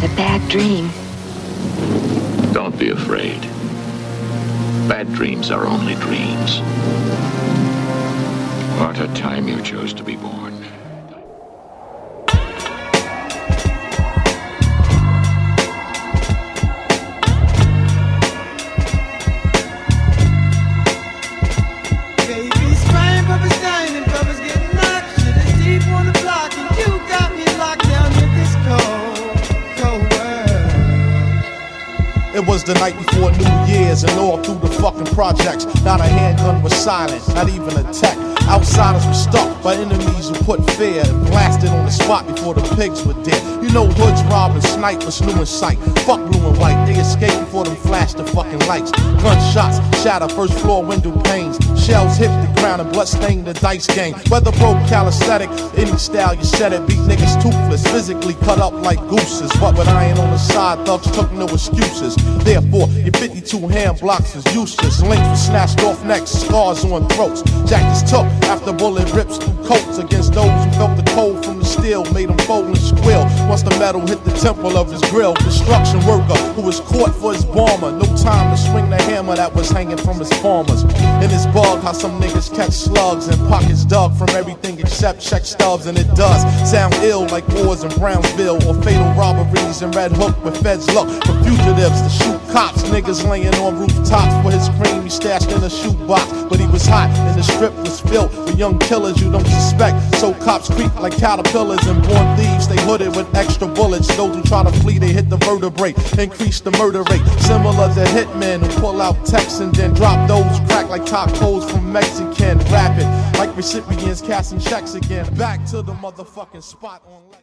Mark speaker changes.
Speaker 1: had a bad dream.
Speaker 2: Don't be afraid. Bad dreams are only dreams. What a time you chose to be born.
Speaker 3: It was the night before New Year's, and all through the fucking projects, not a handgun was silent, not even a tech. Outsiders were stuck by enemies who put fear and blasted on the spot before the pigs were dead. You know hoods robbed and snipers new in sight. Fuck blue and white, they escaped before them flashed the fucking lights. Gunshots shatter first floor window panes. Shells hit the ground and blood stained the dice game. Weather broke calisthenic, any style you said it. Beat niggas toothless, physically cut up like gooses. But with iron on the side, thugs took no excuses. Therefore, your 52 hand blocks was useless. Links were snatched off necks, scars on throats. Jackets took after bullet rips coats against those who felt the cold from the steel, made them fold and squeal. Once the metal hit the temple of his grill, construction worker who was caught for his bomber. No time to swing the hammer that was hanging from his farmers. In his bug, how some niggas catch slugs and pockets dug from everything except check stubs, and it does sound ill like wars in Brownsville or fatal robberies in Red Hook where feds look for fugitives to shoot cops. Niggas laying on rooftops for his cream he stashed in a shoebox, but he was hot and the strip was filled with young killers you don't suspect. So cops creep like caterpillars, and born thieves they hooded with extra bullets. Those who try to flee they hit the vertebrae, increase the murder rate. Similar to hitmen who pull out texts and then drop those crack like tacos from Mexican. Rapping like recipients casting checks again. Back to the motherfucking spot on